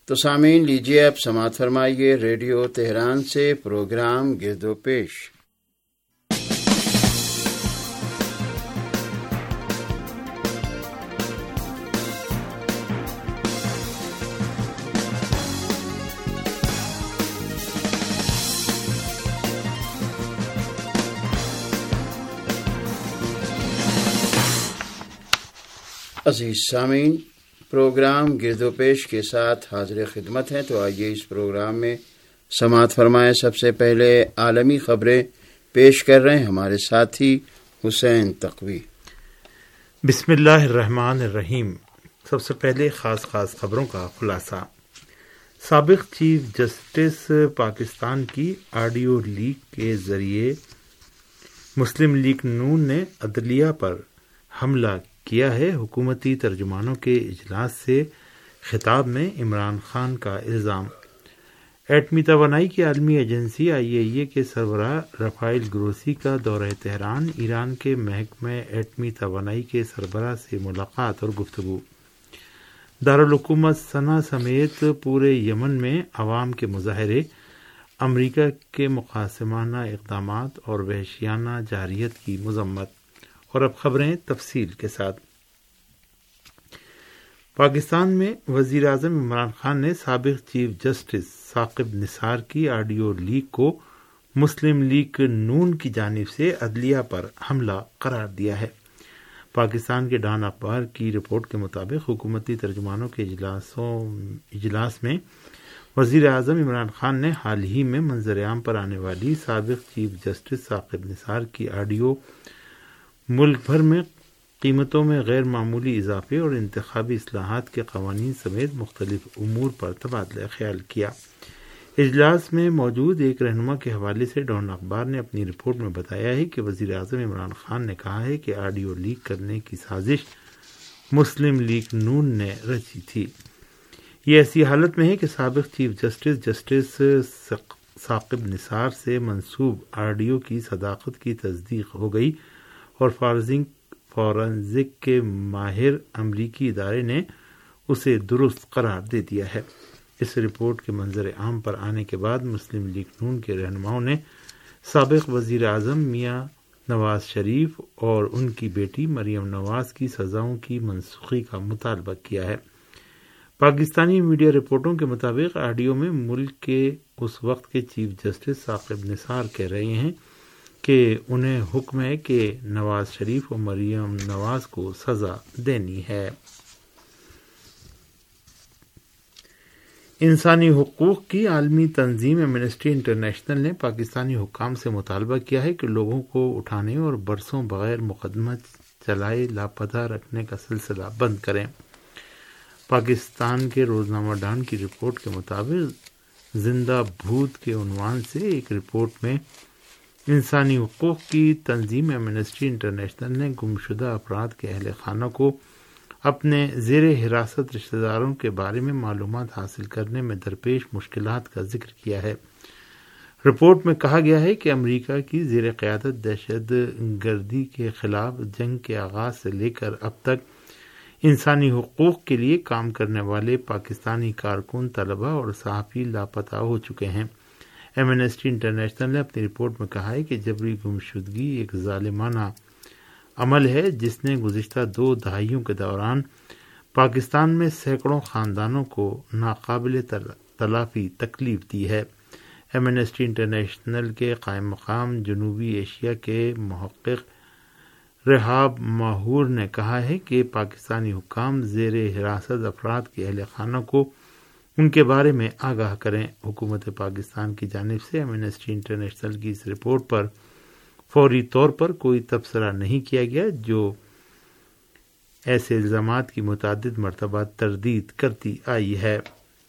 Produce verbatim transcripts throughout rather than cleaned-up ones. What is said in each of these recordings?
تو سامعین لیجیے اب سماعت فرمائیے ریڈیو تہران سے پروگرام گرد و پیش۔ عزیز سامعین، پروگرام گرد و پیش کے ساتھ حاضر خدمت ہیں، تو آئیے اس پروگرام میں سماعت فرمائیں۔ سب سے پہلے عالمی خبریں پیش کر رہے ہیں ہمارے ساتھی حسین تقوی۔ بسم اللہ الرحمن الرحیم۔ سب سے پہلے خاص خاص خبروں کا خلاصہ۔ سابق چیف جسٹس پاکستان کی آڈیو لیک کے ذریعے مسلم لیگ نون نے عدلیہ پر حملہ کیا ہے۔ حکومتی ترجمانوں کے اجلاس سے خطاب میں عمران خان کا الزام۔ ایٹمی توانائی کی عالمی ایجنسی آئی اے ای اے کے سربراہ رافائل گروسی کا دورہ تہران، ایران کے محکمہ ایٹمی توانائی کے سربراہ سے ملاقات اور گفتگو۔ دارالحکومت صنعا سمیت پورے یمن میں عوام کے مظاہرے، امریکہ کے مقاصمانہ اقدامات اور وحشیانہ جارحیت کی مذمت۔ اور اب خبریں تفصیل کے ساتھ۔ پاکستان میں وزیر اعظم عمران خان نے سابق چیف جسٹس ثاقب نثار کی آڈیو لیک کو مسلم لیگ نون کی جانب سے عدلیہ پر حملہ قرار دیا ہے۔ پاکستان کے ڈان اخبار کی رپورٹ کے مطابق حکومتی ترجمانوں کے اجلاسوں اجلاس میں وزیر اعظم عمران خان نے حال ہی میں منظر عام پر آنے والی سابق چیف جسٹس ثاقب نثار کی آڈیو ملک بھر میں قیمتوں میں غیر معمولی اضافے اور انتخابی اصلاحات کے قوانین سمیت مختلف امور پر تبادلہ خیال کیا۔ اجلاس میں موجود ایک رہنما کے حوالے سے ڈان اخبار نے اپنی رپورٹ میں بتایا ہے کہ وزیر اعظم عمران خان نے کہا ہے کہ آڈیو لیک کرنے کی سازش مسلم لیگ نون نے رچی تھی۔ یہ ایسی حالت میں ہے کہ سابق chief justice justice Saqib Nisar سے منسوب آڈیو کی صداقت کی تصدیق ہو گئی اور فورنزک کے ماہر امریکی ادارے نے اسے درست قرار دے دیا ہے۔ اس رپورٹ کے منظر عام پر آنے کے بعد مسلم لیگ نون کے رہنماؤں نے سابق وزیر اعظم میاں نواز شریف اور ان کی بیٹی مریم نواز کی سزاؤں کی منسوخی کا مطالبہ کیا ہے۔ پاکستانی میڈیا رپورٹوں کے مطابق آڈیو میں ملک کے اس وقت کے چیف جسٹس ثاقب نثار کہہ رہے ہیں کہ انہیں حکم ہے کہ نواز شریف اور مریم نواز کو سزا دینی ہے۔ انسانی حقوق کی عالمی تنظیم ایمنسٹی انٹرنیشنل نے پاکستانی حکام سے مطالبہ کیا ہے کہ لوگوں کو اٹھانے اور برسوں بغیر مقدمہ چلائے لاپتہ رکھنے کا سلسلہ بند کریں۔ پاکستان کے روزنامہ ڈان کی رپورٹ کے مطابق زندہ بھوت کے عنوان سے ایک رپورٹ میں انسانی حقوق کی تنظیم ایمنسٹی انٹرنیشنل نے گمشدہ افراد کے اہل خانہ کو اپنے زیر حراست رشتہ داروں کے بارے میں معلومات حاصل کرنے میں درپیش مشکلات کا ذکر کیا ہے۔ رپورٹ میں کہا گیا ہے کہ امریکہ کی زیر قیادت دہشت گردی کے خلاف جنگ کے آغاز سے لے کر اب تک انسانی حقوق کے لیے کام کرنے والے پاکستانی کارکن، طلباء اور صحافی لاپتہ ہو چکے ہیں۔ ایمنسٹی انٹرنیشنل نے اپنی رپورٹ میں کہا ہے کہ جبری گمشدگی ایک ظالمانہ عمل ہے جس نے گزشتہ دو دہائیوں کے دوران پاکستان میں سینکڑوں خاندانوں کو ناقابل تلافی تکلیف دی ہے۔ ایمنسٹی انٹرنیشنل کے قائم مقام جنوبی ایشیا کے محقق رحاب ماہور نے کہا ہے کہ پاکستانی حکام زیر حراست افراد کے اہل خانہ کو ان کے بارے میں آگاہ کریں۔ حکومت پاکستان کی جانب سے ایمنسٹی انٹرنیشنل کی اس رپورٹ پر فوری طور پر کوئی تبصرہ نہیں کیا گیا، جو ایسے الزامات کی متعدد مرتبہ تردید کرتی آئی ہے۔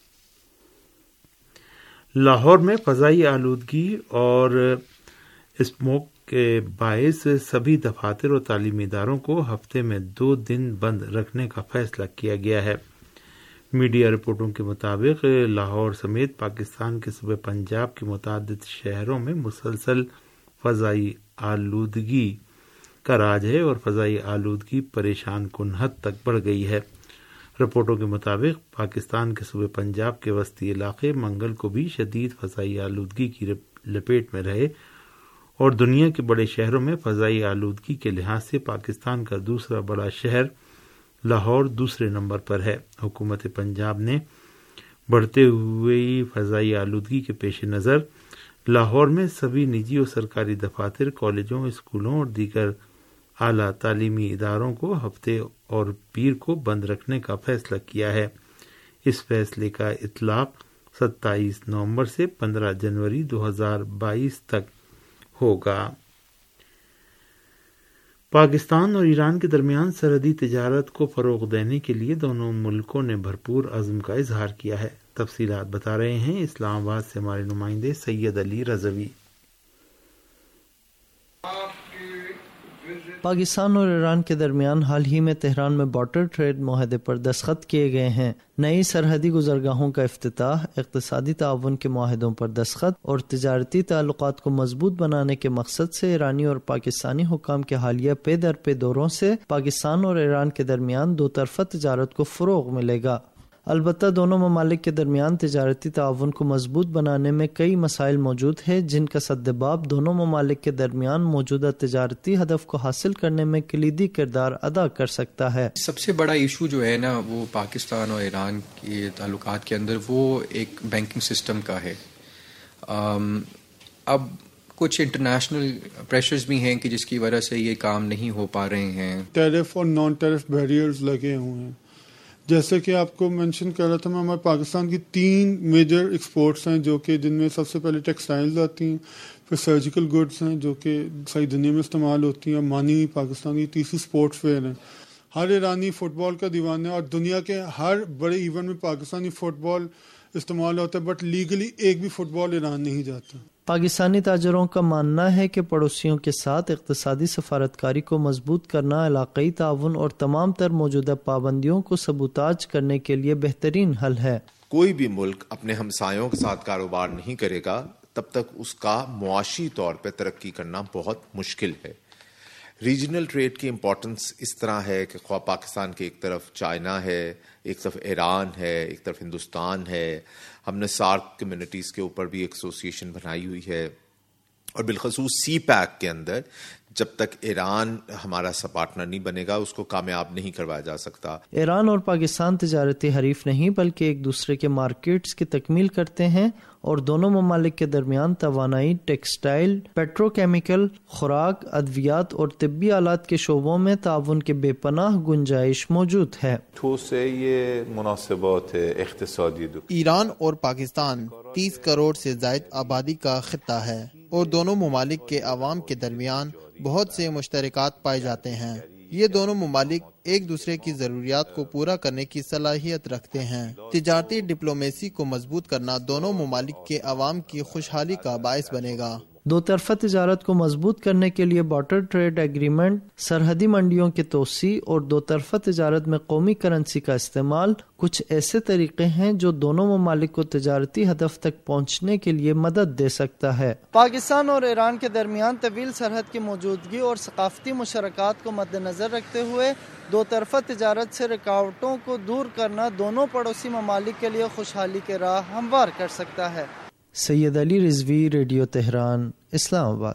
لاہور میں فضائی آلودگی اور اسموک کے باعث سبھی دفاتر اور تعلیمی اداروں کو ہفتے میں دو دن بند رکھنے کا فیصلہ کیا گیا ہے۔ میڈیا رپورٹوں کے مطابق لاہور سمیت پاکستان کے صوبے پنجاب کے متعدد شہروں میں مسلسل فضائی آلودگی کا راج ہے اور فضائی آلودگی پریشان کن حد تک بڑھ گئی ہے۔ رپورٹوں کے مطابق پاکستان کے صوبے پنجاب کے وسطی علاقے منگل کو بھی شدید فضائی آلودگی کی لپیٹ میں رہے اور دنیا کے بڑے شہروں میں فضائی آلودگی کے لحاظ سے پاکستان کا دوسرا بڑا شہر لاہور دوسرے نمبر پر ہے۔ حکومت پنجاب نے بڑھتے ہوئی فضائی آلودگی کے پیش نظر لاہور میں سبھی نجی اور سرکاری دفاتر، کالجوں، اسکولوں اور دیگر اعلیٰ تعلیمی اداروں کو ہفتے اور پیر کو بند رکھنے کا فیصلہ کیا ہے۔ اس فیصلے کا اطلاق ستائیس نومبر سے پندرہ جنوری دو ہزار بائیس تک ہوگا۔ پاکستان اور ایران کے درمیان سرحدی تجارت کو فروغ دینے کے لیے دونوں ملکوں نے بھرپور عزم کا اظہار کیا ہے۔ تفصیلات بتا رہے ہیں اسلام آباد سے ہمارے نمائندے سید علی رضوی۔ پاکستان اور ایران کے درمیان حال ہی میں تہران میں بارٹر ٹریڈ معاہدے پر دستخط کیے گئے ہیں۔ نئی سرحدی گزرگاہوں کا افتتاح، اقتصادی تعاون کے معاہدوں پر دستخط اور تجارتی تعلقات کو مضبوط بنانے کے مقصد سے ایرانی اور پاکستانی حکام کے حالیہ پے در پے دوروں سے پاکستان اور ایران کے درمیان دو طرفہ تجارت کو فروغ ملے گا۔ البتہ دونوں ممالک کے درمیان تجارتی تعاون کو مضبوط بنانے میں کئی مسائل موجود ہیں جن کا سدباب دونوں ممالک کے درمیان موجودہ تجارتی ہدف کو حاصل کرنے میں کلیدی کردار ادا کر سکتا ہے۔ سب سے بڑا ایشو جو ہے نا وہ پاکستان اور ایران کے تعلقات کے اندر وہ ایک بینکنگ سسٹم کا ہے۔ اب کچھ انٹرنیشنل پریشرز بھی ہیں کہ جس کی وجہ سے یہ کام نہیں ہو پا رہے ہیں۔ ٹیرف اور نان ٹیرف بیریئرز لگے ہوئے ہیں، جیسے کہ آپ کو مینشن کر رہا تھا میں، ہمارے پاکستان کی تین میجر ایکسپورٹس ہیں جو کہ جن میں سب سے پہلے ٹیکسٹائلز آتی ہیں، پھر سرجیکل گڈس ہیں جو کہ ساری دنیا میں استعمال ہوتی ہیں، مانی پاکستان کی تیسری اسپورٹس ویئر ہیں۔ ہر ایرانی فٹ بال کا دیوانہ ہے اور دنیا کے ہر بڑے ایونٹ میں پاکستانی فٹ بال استعمال ہوتا ہے، بٹ لیگلی ایک بھی فٹ بال ایران نہیں جاتا۔ پاکستانی تاجروں کا ماننا ہے کہ پڑوسیوں کے ساتھ اقتصادی سفارتکاری کو مضبوط کرنا علاقائی تعاون اور تمام تر موجودہ پابندیوں کو سبوتاج کرنے کے لیے بہترین حل ہے۔ کوئی بھی ملک اپنے ہمسایوں کے ساتھ کاروبار نہیں کرے گا تب تک اس کا معاشی طور پہ ترقی کرنا بہت مشکل ہے۔ ریجنل ٹریڈ کی امپورٹنس اس طرح ہے کہ خواہ پاکستان کے ایک طرف چائنا ہے، ایک طرف ایران ہے، ایک طرف ہندوستان ہے، ہم نے سارک کمیونٹیز کے اوپر بھی ایک ایسوسیشن بنائی ہوئی ہے، اور بالخصوص سی پیک کے اندر جب تک ایران ہمارا سا پارٹنر نہیں بنے گا اس کو کامیاب نہیں کروایا جا سکتا۔ ایران اور پاکستان تجارتی حریف نہیں بلکہ ایک دوسرے کے مارکیٹس کی تکمیل کرتے ہیں اور دونوں ممالک کے درمیان توانائی، ٹیکسٹائل، پیٹرو کیمیکل، خوراک، ادویات اور طبی آلات کے شعبوں میں تعاون کے بے پناہ گنجائش موجود ہے۔ توسعه مناسبات اقتصادی دو ایران اور پاکستان تیس کروڑ سے زائد آبادی کا خطہ ہے اور دونوں ممالک کے عوام کے درمیان بہت سے مشترکات پائے جاتے ہیں۔ یہ دونوں ممالک ایک دوسرے کی ضروریات کو پورا کرنے کی صلاحیت رکھتے ہیں۔ تجارتی ڈپلومیسی کو مضبوط کرنا دونوں ممالک کے عوام کی خوشحالی کا باعث بنے گا۔ دو طرفہ تجارت کو مضبوط کرنے کے لیے بارٹر ٹریڈ ایگریمنٹ، سرحدی منڈیوں کی توسیع اور دو طرفہ تجارت میں قومی کرنسی کا استعمال کچھ ایسے طریقے ہیں جو دونوں ممالک کو تجارتی ہدف تک پہنچنے کے لیے مدد دے سکتا ہے۔ پاکستان اور ایران کے درمیان طویل سرحد کی موجودگی اور ثقافتی مشترکات کو مد نظر رکھتے ہوئے دو طرفہ تجارت سے رکاوٹوں کو دور کرنا دونوں پڑوسی ممالک کے لیے خوشحالی کے راہ ہموار کر سکتا ہے۔ Syed Ali Rizvi, radio Tehran, Islamabad.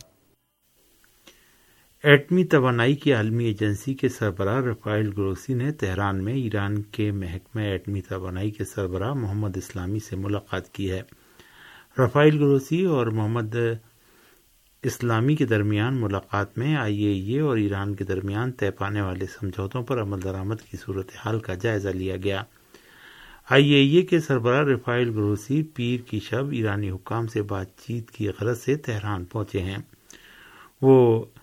ایٹمی توانائی کی عالمی ایجنسی کے سربراہ رفائل گروسی نے تہران میں ایران کے محکمہ ایٹمی توانائی کے سربراہ محمد اسلامی سے ملاقات کی ہے۔ رفائل گروسی اور محمد اسلامی کے درمیان ملاقات میں آئی اے ای اے اور ایران کے درمیان طے پانے والے سمجھوتوں پر عمل درآمد کی صورتحال کا جائزہ لیا گیا۔ آئی اے ای اے کے سربراہ رفائل گروسی پیر کی شب ایرانی حکام سے بات چیت کی غرض سے تہران پہنچے ہیں۔ وہ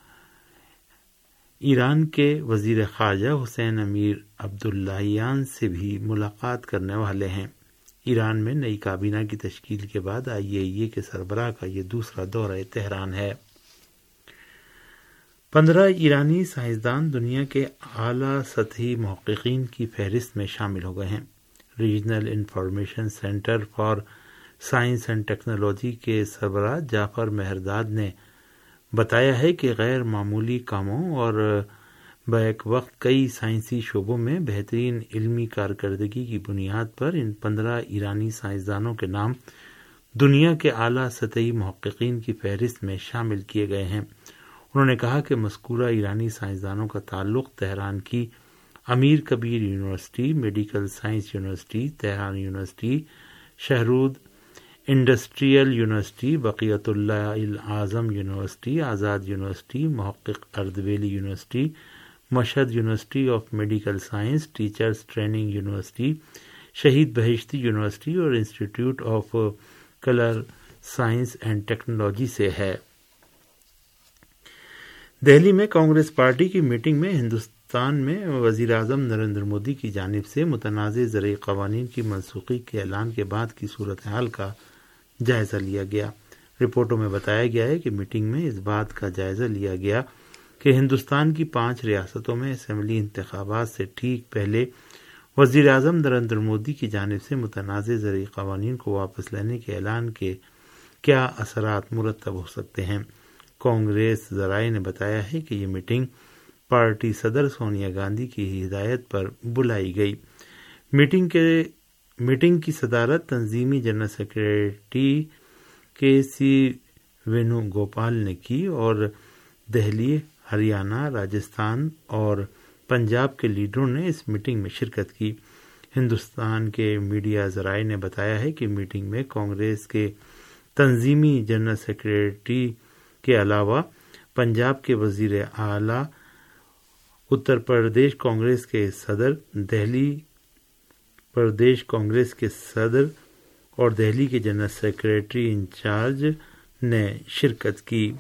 ایران کے وزیر خارجہ حسین امیر عبداللہیان سے بھی ملاقات کرنے والے ہیں۔ ایران میں نئی کابینہ کی تشکیل کے بعد آئی اے ای اے کے سربراہ کا یہ دوسرا دورہ تہران ہے۔ پندرہ ایرانی سائنسدان دنیا کے اعلیٰ سطحی محققین کی فہرست میں شامل ہو گئے ہیں۔ Regional information centre for science and technology کے سربراہ جعفر مہرداد نے بتایا ہے کہ غیر معمولی کاموں اور بیک وقت کئی سائنسی شعبوں میں بہترین علمی کارکردگی کی بنیاد پر ان پندرہ ایرانی سائنسدانوں کے نام دنیا کے اعلیٰ سطحی محققین کی فہرست میں شامل کیے گئے ہیں۔ انہوں نے کہا کہ مذکورہ ایرانی سائنسدانوں کا تعلق تہران کی Amir Kabir university, medical science university, Tehran university, Shahrood industrial university, Baqiyat Allah al-Azam university, Azad university, Mohaghegh Ardabili university, Mashhad university of medical science, teachers training university, Shahid Beheshti university اور institute of colour science and technology سے ہے۔ دہلی میں Congress party کی meeting میں ہندوستان میں وزیر اعظم نریندر مودی کی جانب سے متنازع زرعی قوانین کی منسوخی کے اعلان کے بعد کی صورتحال کا جائزہ لیا گیا۔ رپورٹوں میں بتایا گیا ہے کہ میٹنگ میں اس بات کا جائزہ لیا گیا کہ ہندوستان کی پانچ ریاستوں میں اسمبلی انتخابات سے ٹھیک پہلے وزیر اعظم نریندر مودی کی جانب سے متنازع زرعی قوانین کو واپس لینے کے اعلان کے کیا اثرات مرتب ہو سکتے ہیں۔ کانگریس ذرائع نے بتایا ہے کہ یہ میٹنگ پارٹی صدر سونیا گاندھی کی ہدایت پر بلائی گئی۔ میٹنگ کے میٹنگ کی صدارت تنظیمی جنرل سیکریٹری کے سی وینو گوپال نے کی اور دہلی، ہریانہ، راجستھان اور پنجاب کے لیڈروں نے اس میٹنگ میں شرکت کی۔ ہندوستان کے میڈیا ذرائع نے بتایا ہے کہ میٹنگ میں کانگریس کے تنظیمی جنرل سیکریٹری کے علاوہ پنجاب کے وزیر اعلیٰ، اتر پردیش کانگریس کے صدر، دہلی پردیش کانگریس کے صدر اور دہلی کے جنرل سیکریٹری انچارج نے شرکت کی۔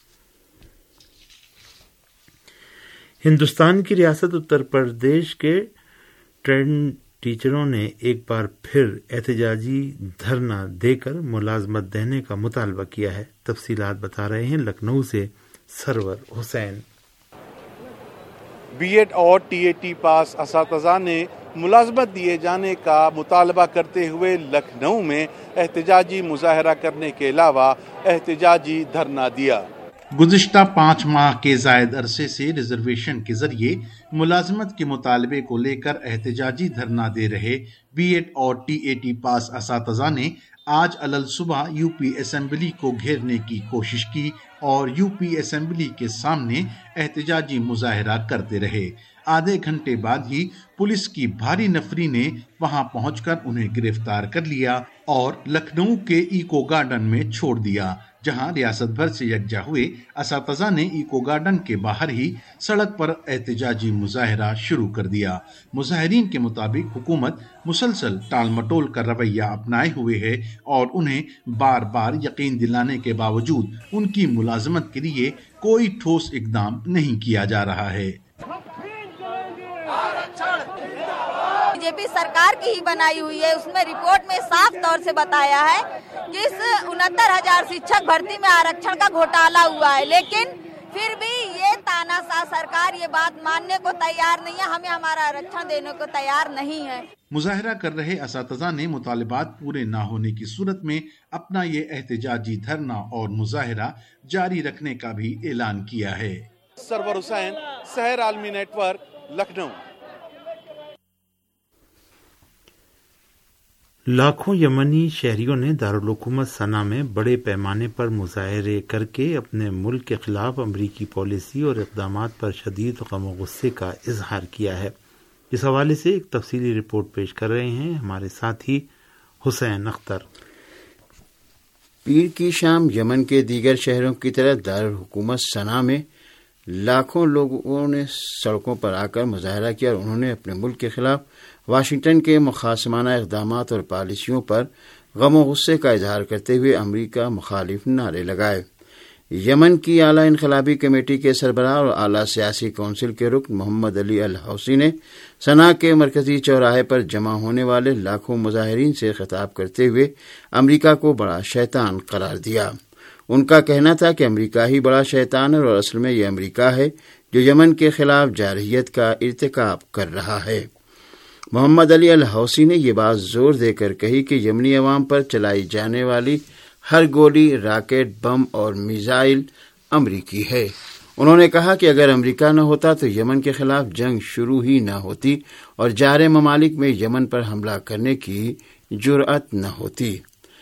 ہندوستان کی ریاست اتر پردیش کے ٹرینڈ ٹیچروں نے ایک بار پھر احتجاجی دھرنا دے کر ملازمت دینے کا مطالبہ کیا ہے۔ تفصیلات بتا رہے ہیں لکھنؤ سے سرور حسین۔ بی ایڈ اور ٹی اے ٹی پاس اساتذہ نے ملازمت دیے جانے کا مطالبہ کرتے ہوئے لکھنؤ میں احتجاجی مظاہرہ کرنے کے علاوہ احتجاجی دھرنا دیا۔ گزشتہ پانچ ماہ کے زائد عرصے سے ریزرویشن کے ذریعے ملازمت کے مطالبے کو لے کر احتجاجی دھرنا دے رہے بی ایڈ اور ٹی اے ٹی پاس اساتذہ نے آج علل صبح یو پی اسمبلی کو گھیرنے کی کوشش کی اور یو پی اسمبلی کے سامنے احتجاجی مظاہرہ کرتے رہے۔ آدھے گھنٹے بعد ہی پولیس کی بھاری نفری نے وہاں پہنچ کر انہیں گرفتار کر لیا اور لکھنؤ کے ایکو گارڈن میں چھوڑ دیا، جہاں ریاست بھر سے یکجا ہوئے اساتذہ نے ایکو گارڈن کے باہر ہی سڑک پر احتجاجی مظاہرہ شروع کر دیا۔ مظاہرین کے مطابق حکومت مسلسل ٹال مٹول کا رویہ اپنائے ہوئے ہے اور انہیں بار بار یقین دلانے کے باوجود ان کی ملازمت کے لیے کوئی ٹھوس اقدام نہیں کیا جا رہا ہے۔ بی جے پی سرکار کی ہی بنائی ہوئی ہے، اس میں رپورٹ میں صاف طور سے بتایا ہے کہ اس انہتر ہزار شکشک بھرتی میں آرکشن کا گھوٹالا ہوا ہے، لیکن پھر بھی یہ تاناشاہ سرکار یہ بات ماننے کو تیار نہیں ہے، ہمیں ہمارا آرکشن دینے کو تیار نہیں ہے۔ مظاہرہ کر رہے اساتذہ نے مطالبات پورے نہ ہونے کی صورت میں اپنا یہ احتجاجی دھرنا اور مظاہرہ جاری رکھنے کا بھی اعلان کیا ہے۔ سرور حسین، سحر عالمی نیٹ ورک، لکھنؤ۔ لاکھوں یمنی شہریوں نے دارالحکومت صنعا میں بڑے پیمانے پر مظاہرے کر کے اپنے ملک کے خلاف امریکی پالیسی اور اقدامات پر شدید غم و غصے کا اظہار کیا ہے۔ اس حوالے سے ایک تفصیلی رپورٹ پیش کر رہے ہیں ہمارے ساتھی حسین اختر۔ پیر کی شام یمن کے دیگر شہروں کی طرح دارالحکومت صنعا میں لاکھوں لوگوں نے سڑکوں پر آ کر مظاہرہ کیا اور انہوں نے اپنے ملک کے خلاف واشنگٹن کے مخاصمانہ اقدامات اور پالیسیوں پر غم و غصے کا اظہار کرتے ہوئے امریکہ مخالف نعرے لگائے۔ یمن کی اعلیٰ انقلابی کمیٹی کے سربراہ اور اعلیٰ سیاسی کونسل کے رکن محمد علی الحوثی نے صنعا کے مرکزی چوراہے پر جمع ہونے والے لاکھوں مظاہرین سے خطاب کرتے ہوئے امریکہ کو بڑا شیطان قرار دیا۔ ان کا کہنا تھا کہ امریکہ ہی بڑا شیطان ہے اور اصل میں یہ امریکہ ہے جو یمن کے خلاف جارحیت کا ارتکاب کر رہا ہے۔ محمد علی الحوثی نے یہ بات زور دے کر کہی کہ یمنی عوام پر چلائی جانے والی ہر گولی، راکٹ، بم اور میزائل امریکی ہے۔ انہوں نے کہا کہ اگر امریکہ نہ ہوتا تو یمن کے خلاف جنگ شروع ہی نہ ہوتی اور جار ممالک میں یمن پر حملہ کرنے کی جرأت نہ ہوتی۔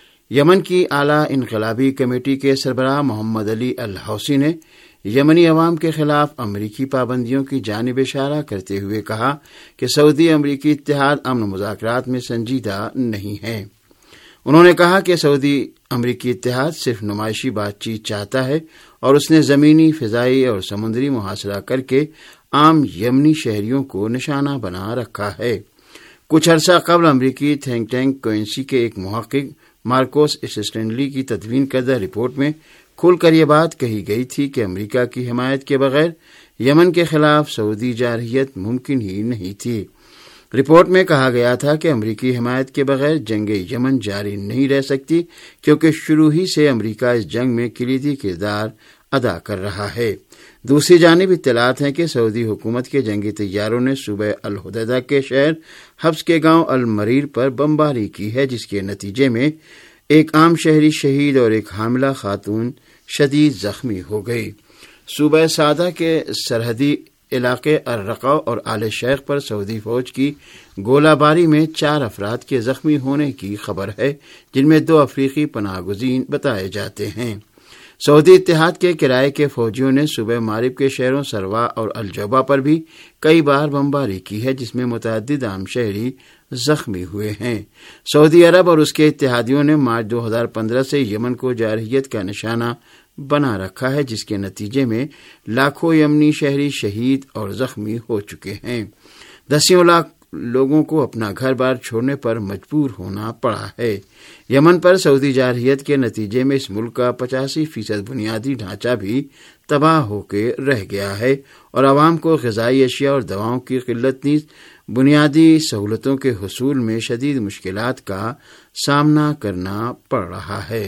یمن کی اعلیٰ انقلابی کمیٹی کے سربراہ محمد علی الحوثی نے یمنی عوام کے خلاف امریکی پابندیوں کی جانب اشارہ کرتے ہوئے کہا کہ سعودی امریکی اتحاد امن مذاکرات میں سنجیدہ نہیں ہے۔ انہوں نے کہا کہ سعودی امریکی اتحاد صرف نمائشی بات چیت چاہتا ہے اور اس نے زمینی، فضائی اور سمندری محاصرہ کر کے عام یمنی شہریوں کو نشانہ بنا رکھا ہے۔ کچھ عرصہ قبل امریکی تھنک ٹینک کوئنسی کے ایک محقق مارکوس اسٹینلی کی تدوین کردہ رپورٹ میں کھل کر یہ بات کہی گئی تھی کہ امریکہ کی حمایت کے بغیر یمن کے خلاف سعودی جارحیت ممکن ہی نہیں تھی۔ رپورٹ میں کہا گیا تھا کہ امریکی حمایت کے بغیر جنگ یمن جاری نہیں رہ سکتی، کیونکہ شروع ہی سے امریکہ اس جنگ میں کلیدی کردار ادا کر رہا ہے۔ دوسری جانب اطلاعات ہیں کہ سعودی حکومت کے جنگی طیاروں نے صوبہ الحدیدہ کے شہر حبس کے گاؤں المریر پر بمباری کی ہے، جس کے نتیجے میں ایک عام شہری شہید اور ایک حاملہ خاتون شدید زخمی ہو گئی۔ صوبہ سعدہ کے سرحدی علاقے الرقہ اور آل شیخ پر سعودی فوج کی گولہ باری میں چار افراد کے زخمی ہونے کی خبر ہے، جن میں دو افریقی پناہ گزین بتائے جاتے ہیں۔ سعودی اتحاد کے کرائے کے فوجیوں نے صوبہ مارب کے شہروں سروا اور الجوبہ پر بھی کئی بار بمباری کی ہے، جس میں متعدد عام شہری زخمی ہوئے ہیں۔ سعودی عرب اور اس کے اتحادیوں نے مارچ دو ہزار پندرہ سے یمن کو جارحیت کا نشانہ بنا رکھا ہے، جس کے نتیجے میں لاکھوں یمنی شہری شہید اور زخمی ہو چکے ہیں۔ دسیوں لاکھ لوگوں کو اپنا گھر بار چھوڑنے پر مجبور ہونا پڑا ہے۔ یمن پر سعودی جارحیت کے نتیجے میں اس ملک کا پچاسی فیصد بنیادی ڈھانچہ بھی تباہ ہو کے رہ گیا ہے اور عوام کو غذائی اشیاء اور دواؤں کی قلت نیز بنیادی سہولتوں کے حصول میں شدید مشکلات کا سامنا کرنا پڑ رہا ہے۔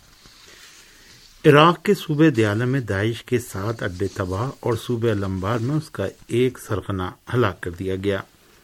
عراق کے صوبے دیالہ میں داعش کے سات اڈے تباہ اور صوبے الانبار میں اس کا ایک سرغنہ ہلاک کر دیا گیا۔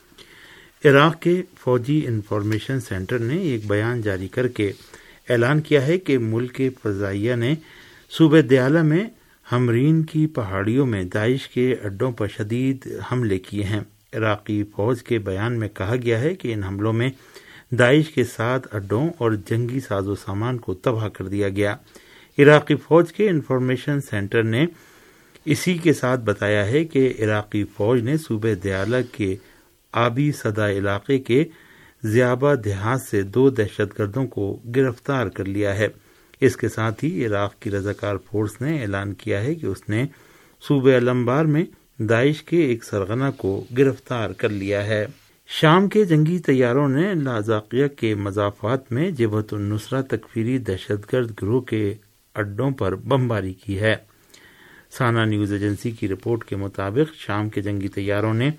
عراق کے فوجی انفارمیشن سینٹر نے ایک بیان جاری کر کے اعلان کیا ہے کہ ملک کے فضائیہ نے صوبے دیالہ میں ہمرین کی پہاڑیوں میں داعش کے اڈوں پر شدید حملے کیے ہیں۔ عراقی فوج کے بیان میں کہا گیا ہے کہ ان حملوں میں داعش کے سات اڈوں اور جنگی ساز و سامان کو تباہ کر دیا گیا۔ عراقی فوج کے انفارمیشن سینٹر نے اسی کے ساتھ بتایا ہے کہ عراقی فوج نے صوبے دیالہ کے آبی صدا علاقے کے زیابہ دیہات سے دو دہشت گردوں کو گرفتار کر لیا ہے۔ اس کے ساتھ ہی عراق کی رضاکار فورس نے اعلان کیا ہے کہ اس نے صوبہ الانبار میں داعش کے ایک سرغنہ کو گرفتار کر لیا ہے۔ شام کے جنگی طیاروں نے لاذقیہ کے مضافات میں جبہت النصرہ تکفیری دہشت گرد گروہ کے اڈوں پر بمباری کی ہے۔ سانا نیوز ایجنسی کی رپورٹ کے مطابق شام کے جنگی طیاروں نے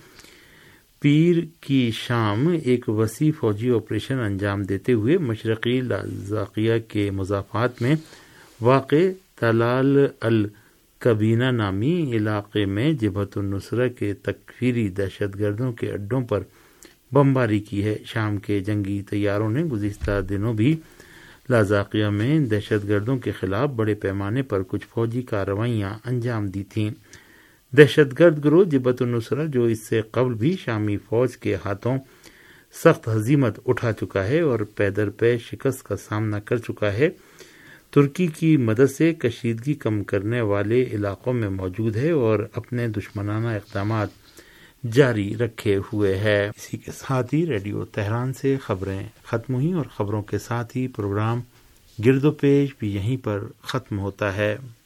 پیر کی شام ایک وسیع فوجی آپریشن انجام دیتے ہوئے مشرقی لاذقیہ کے مضافات میں واقع تلال الکبینہ نامی علاقے میں جبہت النصرہ کے تکفیری دہشت گردوں کے اڈوں پر بمباری کی ہے۔ شام کے جنگی طیاروں نے گزشتہ دنوں بھی لاذقیہ میں دہشت گردوں کے خلاف بڑے پیمانے پر کچھ فوجی کارروائیاں انجام دی تھیں۔ دہشت گرد گروہ جبہت النصرہ جو اس سے قبل بھی شامی فوج کے ہاتھوں سخت ہزیمت اٹھا چکا ہے اور پے در پے شکست کا سامنا کر چکا ہے، ترکی کی مدد سے کشیدگی کم کرنے والے علاقوں میں موجود ہے اور اپنے دشمنانہ اقدامات جاری رکھے ہوئے ہے۔ اسی کے ساتھ ہی ریڈیو تہران سے خبریں ختم ہوئی اور خبروں کے ساتھ ہی پروگرام گرد و پیش بھی یہیں پر ختم ہوتا ہے۔